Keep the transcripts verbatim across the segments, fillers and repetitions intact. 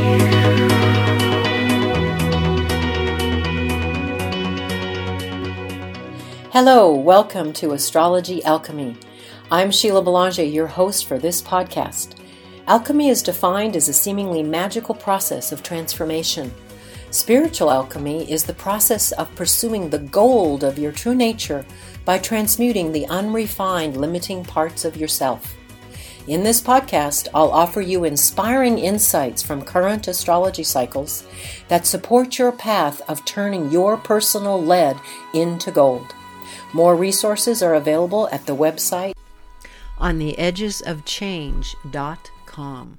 Hello, welcome to Astrology Alchemy. I'm Sheila Belanger, your host for this podcast. Alchemy is defined as a seemingly magical process of transformation. Spiritual alchemy is the process of pursuing the gold of your true nature by transmuting the unrefined, limiting parts of yourself. In this podcast, I'll offer you inspiring insights from current astrology cycles that support your path of turning your personal lead into gold. More resources are available at the website on the edges of change dot com.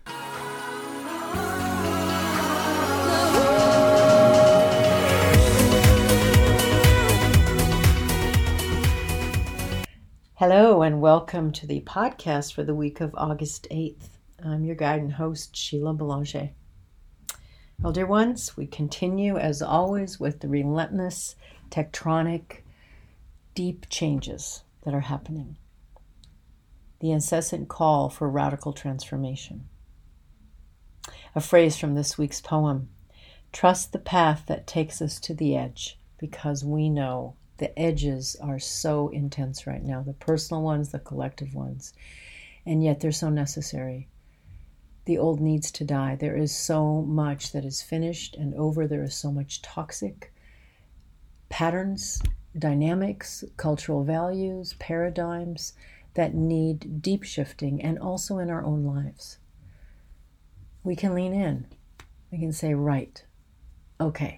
Hello and welcome to the podcast for the week of August eighth. I'm your guide and host, Sheila Belanger. Well, dear ones, we continue as always with the relentless, tectonic, deep changes that are happening. The incessant call for radical transformation. A phrase from this week's poem: trust the path that takes us to the edge, because we know the edges are so intense right now, the personal ones, the collective ones, and yet they're so necessary. The old needs to die. There is so much that is finished and over. There is so much toxic patterns, dynamics, cultural values, paradigms that need deep shifting, and also in our own lives. We can lean in. We can say, right, okay,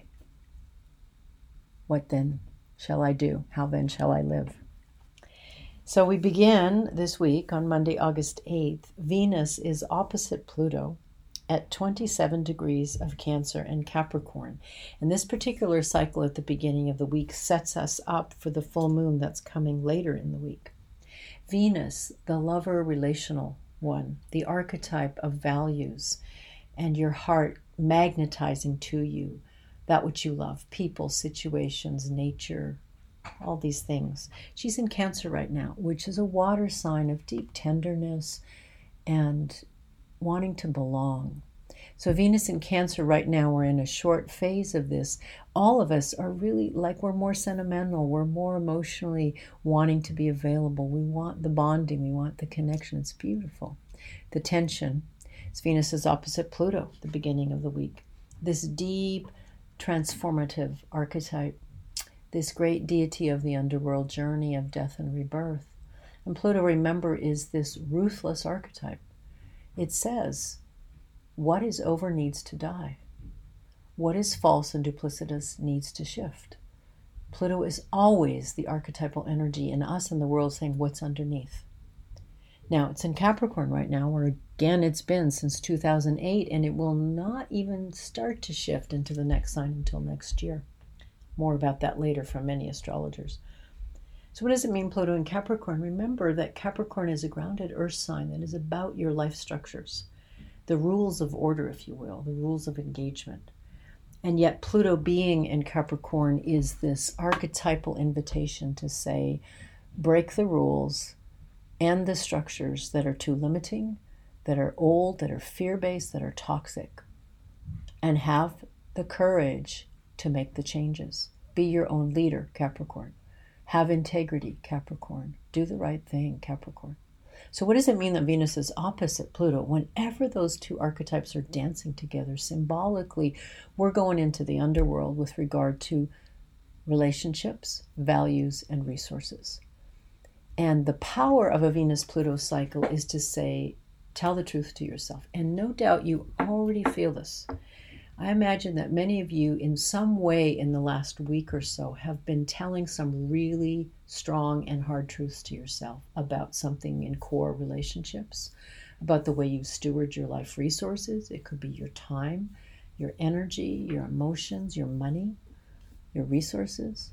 what then shall I do? How then shall I live? So we begin this week on Monday, August eighth. Venus is opposite Pluto at twenty-seven degrees of Cancer and Capricorn. And this particular cycle at the beginning of the week sets us up for the full moon that's coming later in the week. Venus, the lover relational one, the archetype of values and your heart magnetizing to you that which you love, people, situations, nature, all these things. She's in Cancer right now, which is a water sign of deep tenderness and wanting to belong. So Venus in Cancer right now, we're in a short phase of this. All of us are really like we're more sentimental. We're more emotionally wanting to be available. We want the bonding. We want the connection. It's beautiful. The tension. It's Venus is opposite Pluto at the beginning of the week. This deep, transformative archetype. This great deity of the underworld journey of death and rebirth. And Pluto, remember, is this ruthless archetype. It says, what is over needs to die. What is false and duplicitous needs to shift. Pluto is always the archetypal energy in us and the world saying what's underneath. Now, it's in Capricorn right now, where again it's been since two thousand eight, and it will not even start to shift into the next sign until next year. More about that later from many astrologers. So what does it mean, Pluto in Capricorn? Remember that Capricorn is a grounded earth sign that is about your life structures, the rules of order, if you will, the rules of engagement. And yet Pluto being in Capricorn is this archetypal invitation to say, break the rules and the structures that are too limiting, that are old, that are fear-based, that are toxic, and have the courage to make the changes. Be your own leader, Capricorn. Have integrity, Capricorn. Do the right thing, Capricorn. So what does it mean that Venus is opposite Pluto? Whenever those two archetypes are dancing together, symbolically, we're going into the underworld with regard to relationships, values, and resources. And the power of a Venus-Pluto cycle is to say, tell the truth to yourself. And no doubt you already feel this. I imagine that many of you in some way in the last week or so have been telling some really strong and hard truths to yourself about something in core relationships, about the way you steward your life resources. It could be your time, your energy, your emotions, your money, your resources.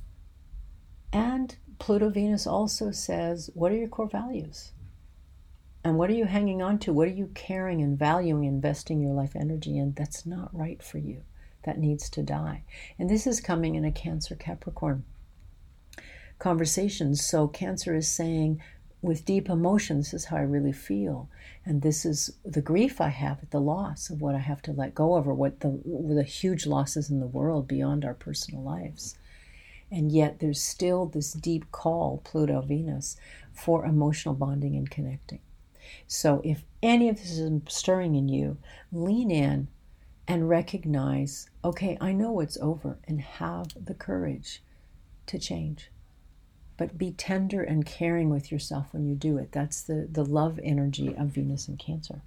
And Pluto Venus also says, what are your core values? And what are you hanging on to? What are you caring and valuing, investing your life energy in that's not right for you, that needs to die? And this is coming in a Cancer Capricorn conversation. So Cancer is saying, with deep emotion, this is how I really feel. And this is the grief I have at the loss of what I have to let go of, or what the, the huge losses in the world beyond our personal lives. And yet there's still this deep call, Pluto, Venus, for emotional bonding and connecting. So if any of this is stirring in you, lean in and recognize, okay, I know it's over, and have the courage to change. But be tender and caring with yourself when you do it. That's the, the love energy of Venus in Cancer.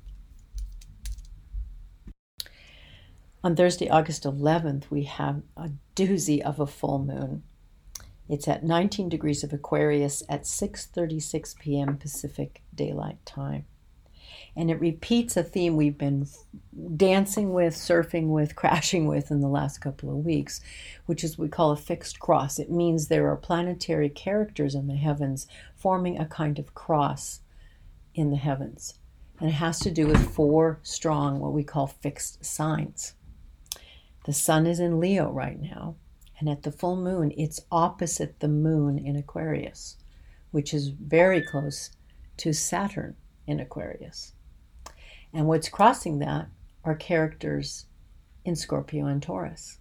On Thursday, August eleventh, we have a doozy of a full moon. It's at nineteen degrees of Aquarius at six thirty-six p.m. Pacific Daylight Time. And it repeats a theme we've been dancing with, surfing with, crashing with in the last couple of weeks, which is what we call a fixed cross. It means there are planetary characters in the heavens forming a kind of cross in the heavens. And it has to do with four strong, what we call fixed signs. The sun is in Leo right now, and at the full moon, it's opposite the moon in Aquarius, which is very close to Saturn in Aquarius. And what's crossing that are characters in Scorpio and Taurus.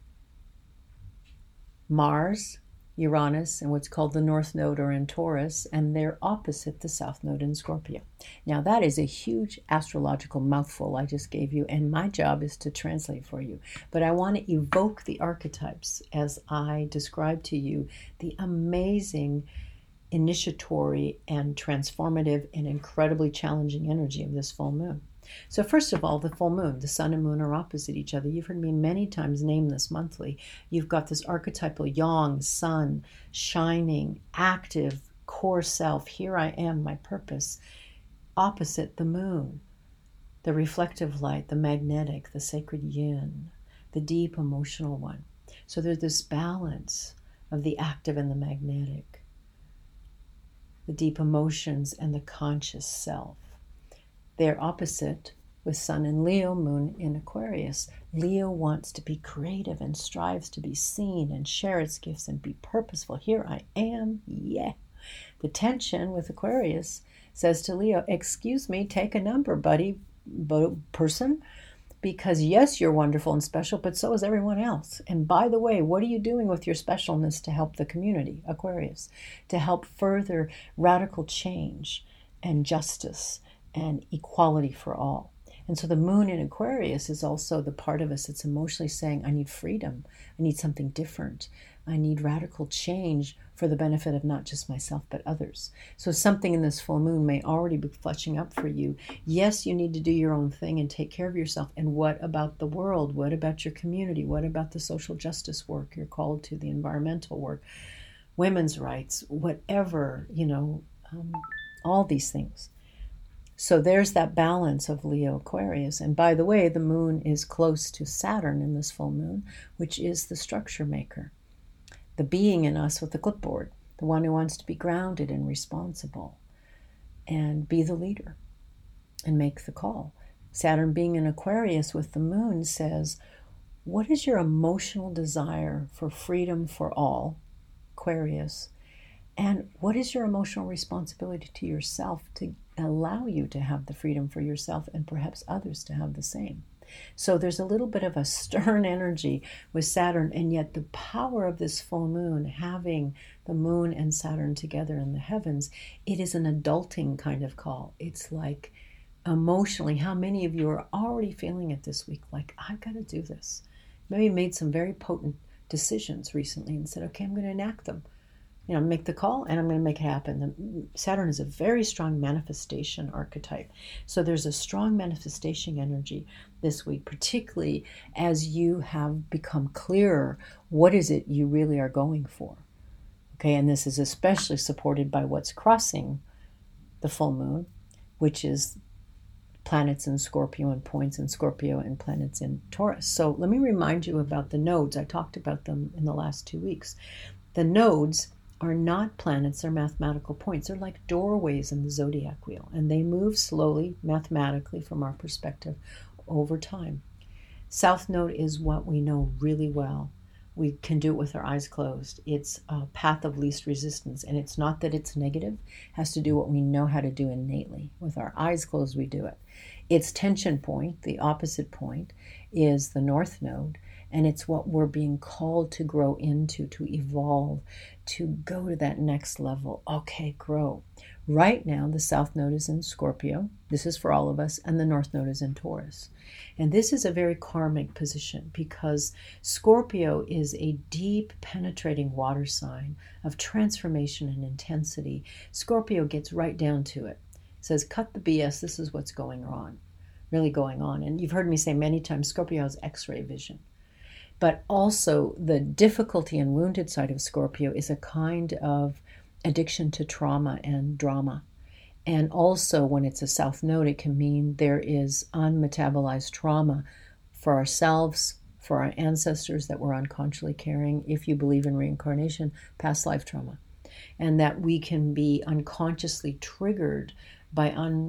Mars, Uranus, and what's called the North Node are in Taurus, and they're opposite the South Node in Scorpio. Now that is a huge astrological mouthful I just gave you, and my job is to translate for you. But I want to evoke the archetypes as I describe to you the amazing initiatory and transformative and incredibly challenging energy of this full moon. So first of all, the full moon, the sun and moon are opposite each other. You've heard me many times name this monthly. You've got this archetypal yang, sun, shining, active, core self. Here I am, my purpose. Opposite the moon, the reflective light, the magnetic, the sacred yin, the deep emotional one. So there's this balance of the active and the magnetic, the deep emotions and the conscious self. They're opposite with sun in Leo, moon in Aquarius. Leo wants to be creative and strives to be seen and share its gifts and be purposeful. Here I am, yeah. The tension with Aquarius says to Leo, excuse me, take a number, buddy, person, because yes, you're wonderful and special, but so is everyone else. And by the way, what are you doing with your specialness to help the community, Aquarius, to help further radical change and justice and equality for all? And so the moon in Aquarius is also the part of us that's emotionally saying, I need freedom. I need something different. I need radical change for the benefit of not just myself, but others. So something in this full moon may already be fleshing up for you. Yes, you need to do your own thing and take care of yourself. And what about the world? What about your community? What about the social justice work you're called to, the environmental work, women's rights, whatever, you know, um, all these things. So there's that balance of Leo Aquarius. And by the way, the moon is close to Saturn in this full moon, which is the structure maker, the being in us with the clipboard, the one who wants to be grounded and responsible and be the leader and make the call. Saturn being in Aquarius with the moon says, what is your emotional desire for freedom for all, Aquarius? And what is your emotional responsibility to yourself to allow you to have the freedom for yourself and perhaps others to have the same? So there's a little bit of a stern energy with Saturn, and yet the power of this full moon, having the moon and Saturn together in the heavens, it is an adulting kind of call. It's like emotionally, how many of you are already feeling it this week? Like, I've got to do this. Maybe made some very potent decisions recently and said, okay, I'm going to enact them. You know, make the call and I'm going to make it happen. The, Saturn is a very strong manifestation archetype. So there's a strong manifestation energy this week, particularly as you have become clearer what is it you really are going for. Okay, and this is especially supported by what's crossing the full moon, which is planets in Scorpio and points in Scorpio and planets in Taurus. So let me remind you about the nodes. I talked about them in the last two weeks. The nodes are not planets, they're mathematical points. They're like doorways in the zodiac wheel, and they move slowly, mathematically, from our perspective, over time. South Node is what we know really well. We can do it with our eyes closed. It's a path of least resistance. And it's not that it's negative. It has to do what we know how to do innately. With our eyes closed, we do it. Its tension point, the opposite point, is the North Node. And it's what we're being called to grow into, to evolve, to go to that next level. Okay, grow. Right now, the South Node is in Scorpio. This is for all of us. And the North Node is in Taurus. And this is a very karmic position because Scorpio is a deep, penetrating water sign of transformation and intensity. Scorpio gets right down to it. It says, cut the B S. This is what's going on, really going on. And you've heard me say many times, Scorpio has X-ray vision. But also the difficulty and wounded side of Scorpio is a kind of addiction to trauma and drama. And also when it's a South Node, it can mean there is unmetabolized trauma for ourselves, for our ancestors that we're unconsciously carrying, if you believe in reincarnation, past life trauma. And that we can be unconsciously triggered by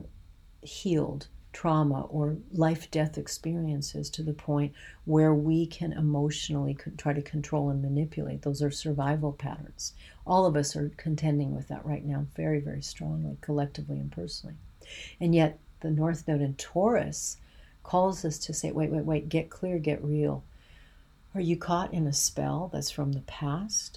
unhealed trauma or life-death experiences to the point where we can emotionally try to control and manipulate. Those are survival patterns. All of us are contending with that right now very, very strongly, collectively and personally. And yet the North Node in Taurus calls us to say, wait, wait, wait, get clear, get real. Are you caught in a spell that's from the past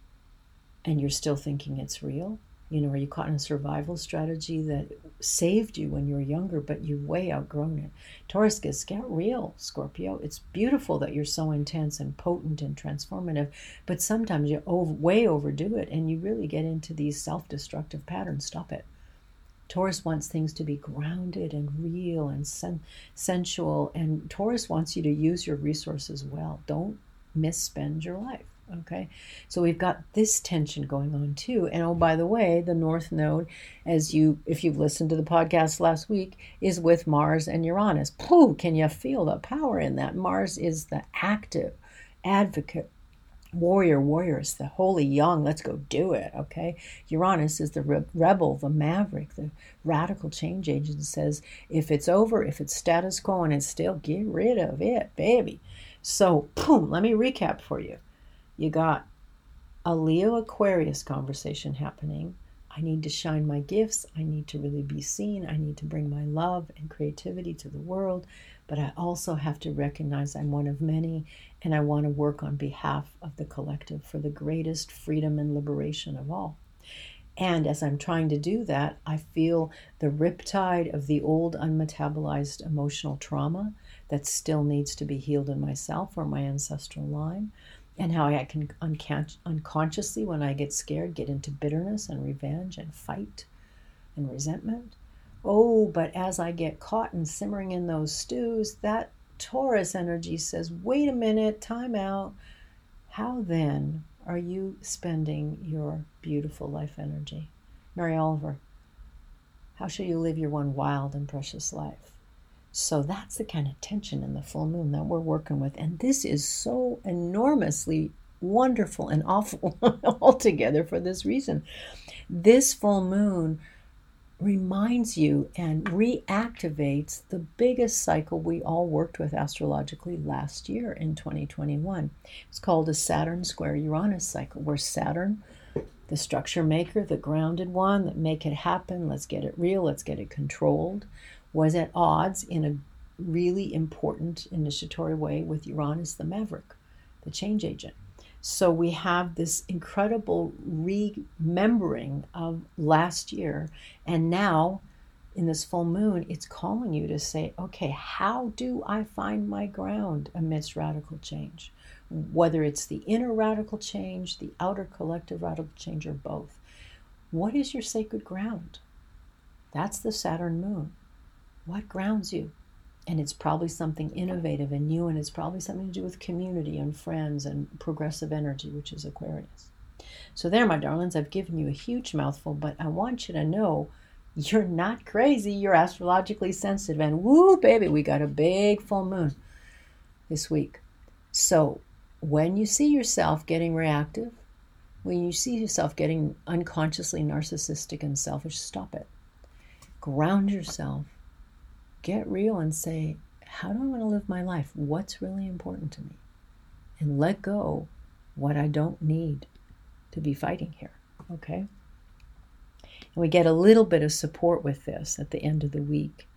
and you're still thinking it's real? You know, are you caught in a survival strategy that saved you when you were younger, but you've way outgrown it? Taurus gets, get real, Scorpio. It's beautiful that you're so intense and potent and transformative, but sometimes you over, way overdo it and you really get into these self-destructive patterns. Stop it. Taurus wants things to be grounded and real and sen- sensual, and Taurus wants you to use your resources well. Don't misspend your life. Okay, so we've got this tension going on too. And oh, by the way, the North Node, as you, if you've listened to the podcast last week, is with Mars and Uranus. Pooh, can you feel the power in that? Mars is the active advocate, warrior, warriors, the holy young. Let's go do it. Okay, Uranus is the re- rebel, the maverick, the radical change agent. Says if it's over, if it's status quo and it's still, get rid of it, baby. So, boom. Let me recap for you. You got a Leo Aquarius conversation happening. I need to shine my gifts. I need to really be seen. I need to bring my love and creativity to the world. But I also have to recognize I'm one of many, and I want to work on behalf of the collective for the greatest freedom and liberation of all. And as I'm trying to do that, I feel the riptide of the old unmetabolized emotional trauma that still needs to be healed in myself or my ancestral line. And how I can uncon- unconsciously, when I get scared, get into bitterness and revenge and fight and resentment. Oh, but as I get caught and simmering in those stews, that Taurus energy says, wait a minute, time out. How then are you spending your beautiful life energy? Mary Oliver, how shall you live your one wild and precious life? So that's the kind of tension in the full moon that we're working with. And this is so enormously wonderful and awful altogether for this reason. This full moon reminds you and reactivates the biggest cycle we all worked with astrologically last year in twenty twenty-one. It's called a Saturn square Uranus cycle, where Saturn, the structure maker, the grounded one, that make it happen, let's get it real, let's get it controlled, was at odds in a really important initiatory way with Uranus, the maverick, the change agent. So we have this incredible remembering of last year. And now in this full moon, it's calling you to say, okay, how do I find my ground amidst radical change? Whether it's the inner radical change, the outer collective radical change, or both. What is your sacred ground? That's the Saturn moon. What grounds you? And it's probably something innovative and new, and it's probably something to do with community and friends and progressive energy, which is Aquarius. So there, my darlings, I've given you a huge mouthful, but I want you to know you're not crazy. You're astrologically sensitive. And woo, baby, we got a big full moon this week. So when you see yourself getting reactive, when you see yourself getting unconsciously narcissistic and selfish, stop it. Ground yourself. Get real and say, how do I want to live my life? What's really important to me? And let go what I don't need to be fighting here, okay? And we get a little bit of support with this at the end of the week.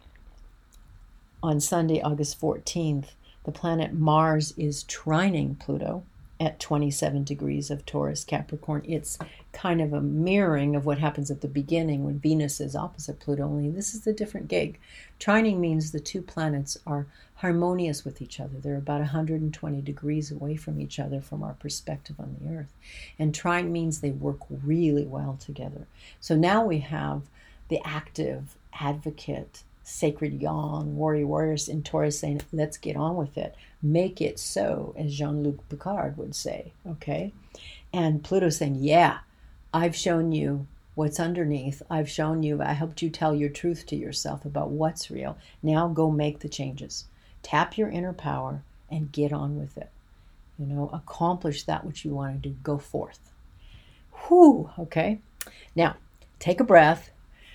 On Sunday, August fourteenth, the planet Mars is trining Pluto at twenty-seven degrees of Taurus Capricorn. It's kind of a mirroring of what happens at the beginning when Venus is opposite Pluto, only this is a different gig. Trining means the two planets are harmonious with each other. They're about one hundred twenty degrees away from each other from our perspective on the Earth. And trine means they work really well together. So now we have the active advocate, sacred yang, warrior warriors in Taurus saying, let's get on with it. Make it so, as Jean-Luc Picard would say, okay? And Pluto saying, yeah, I've shown you what's underneath. I've shown you, I helped you tell your truth to yourself about what's real. Now go make the changes. Tap your inner power and get on with it. You know, accomplish that which you want to do. Go forth. Whew, okay? Now, take a breath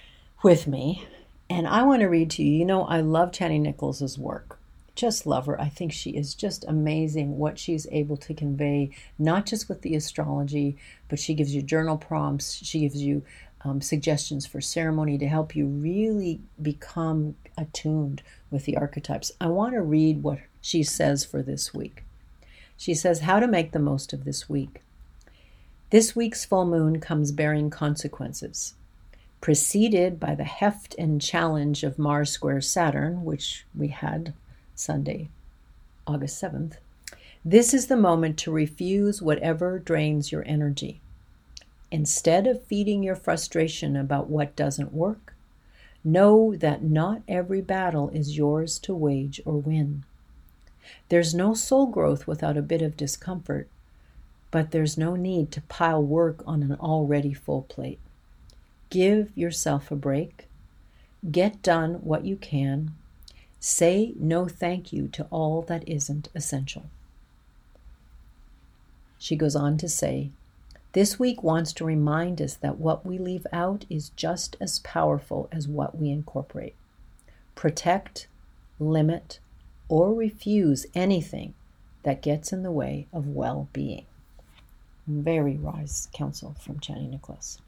with me. And I want to read to you, you know, I love Chani Nicholas's work. Just love her. I think she is just amazing what she's able to convey, not just with the astrology, but she gives you journal prompts. She gives you um, suggestions for ceremony to help you really become attuned with the archetypes. I want to read what she says for this week. She says, how to make the most of this week. This week's full moon comes bearing consequences. Preceded by the heft and challenge of Mars square Saturn, which we had Sunday, August seventh, this is the moment to refuse whatever drains your energy. Instead of feeding your frustration about what doesn't work, know that not every battle is yours to wage or win. There's no soul growth without a bit of discomfort, but there's no need to pile work on an already full plate. Give yourself a break. Get done what you can. Say no thank you to all that isn't essential. She goes on to say, this week wants to remind us that what we leave out is just as powerful as what we incorporate. Protect, limit, or refuse anything that gets in the way of well-being. Very wise counsel from Chani Nicholas.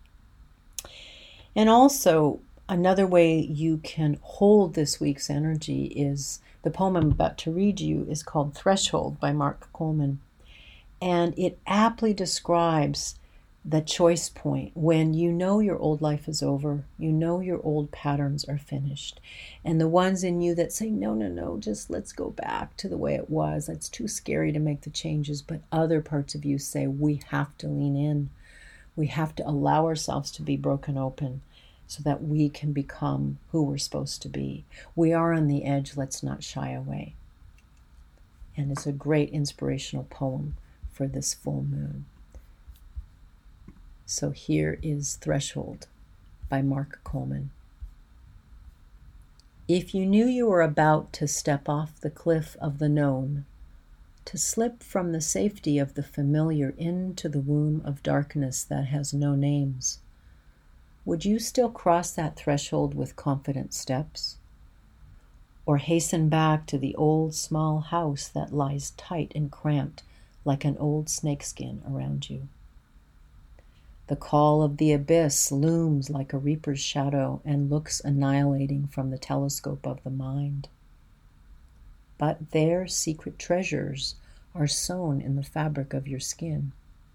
And also, another way you can hold this week's energy is, the poem I'm about to read you is called Threshold by Mark Coleman. And it aptly describes the choice point when you know your old life is over, you know your old patterns are finished. And the ones in you that say, no, no, no, just let's go back to the way it was. It's too scary to make the changes. But other parts of you say, we have to lean in. We have to allow ourselves to be broken open so that we can become who we're supposed to be. We are on the edge. Let's not shy away. And it's a great inspirational poem for this full moon. So here is Threshold by Mark Coleman. If you knew you were about to step off the cliff of the known, to slip from the safety of the familiar into the womb of darkness that has no names, would you still cross that threshold with confident steps? Or hasten back to the old small house that lies tight and cramped like an old snakeskin around you? The call of the abyss looms like a reaper's shadow and looks annihilating from the telescope of the mind. But their secret treasures are sewn in the fabric of your skin.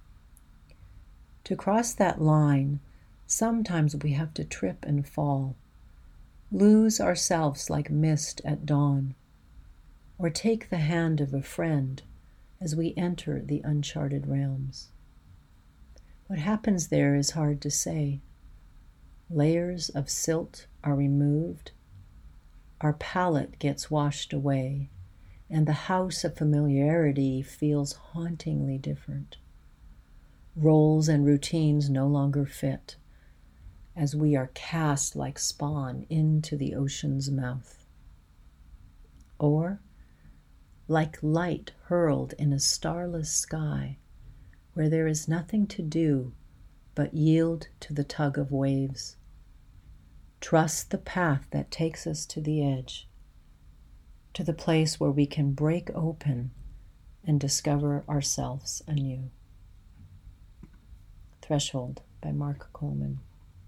To cross that line, sometimes we have to trip and fall, lose ourselves like mist at dawn, or take the hand of a friend as we enter the uncharted realms. What happens there is hard to say. Layers of silt are removed, our palate gets washed away, and the house of familiarity feels hauntingly different. Roles and routines no longer fit, as we are cast like spawn into the ocean's mouth. Or, like light hurled in a starless sky, where there is nothing to do but yield to the tug of waves. Trust the path that takes us to the edge, to the place where we can break open and discover ourselves anew. Threshold by Mark Coleman.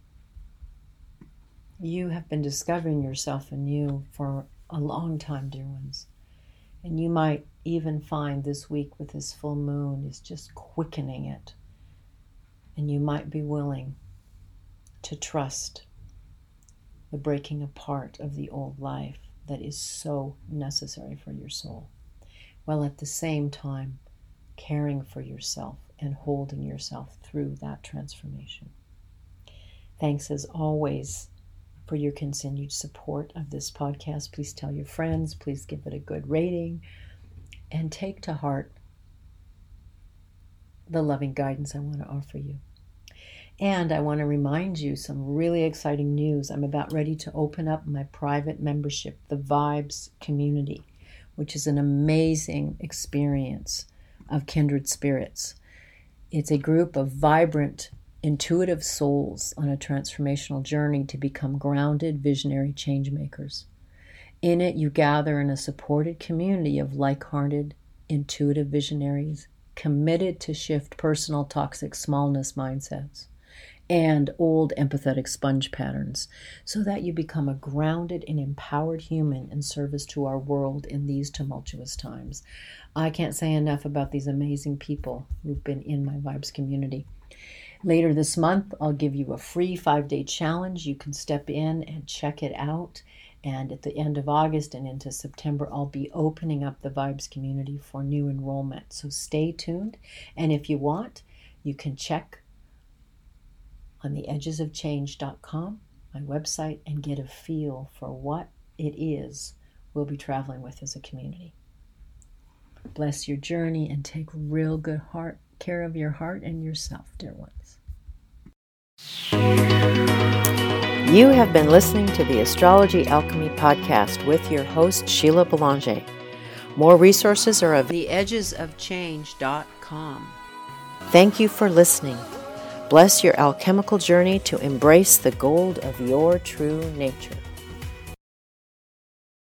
You have been discovering yourself anew for a long time, dear ones. And you might even find this week with this full moon is just quickening it. And you might be willing to trust the breaking apart of the old life that is so necessary for your soul, while at the same time caring for yourself and holding yourself through that transformation. Thanks as always for your continued support of this podcast. Please tell your friends, please give it a good rating, and take to heart the loving guidance I want to offer you. And I want to remind you some really exciting news. I'm about ready to open up my private membership, the Vibes Community, which is an amazing experience of kindred spirits. It's a group of vibrant, intuitive souls on a transformational journey to become grounded, visionary change makers. In it, you gather in a supported community of like-hearted, intuitive visionaries committed to shift personal toxic smallness mindsets and old empathetic sponge patterns so that you become a grounded and empowered human in service to our world in these tumultuous times. I can't say enough about these amazing people who've been in my Vibes community. Later this month, I'll give you a free five-day challenge. You can step in and check it out. And at the end of August and into September, I'll be opening up the Vibes community for new enrollment. So stay tuned. And if you want, you can check on the edges of change dot com, my website, and get a feel for what it is we'll be traveling with as a community. Bless your journey and take real good heart care of your heart and yourself, dear ones. You have been listening to the Astrology Alchemy Podcast with your host, Sheila Belanger. More resources are at the edges of change dot com. Thank you for listening. Bless your alchemical journey to embrace the gold of your true nature.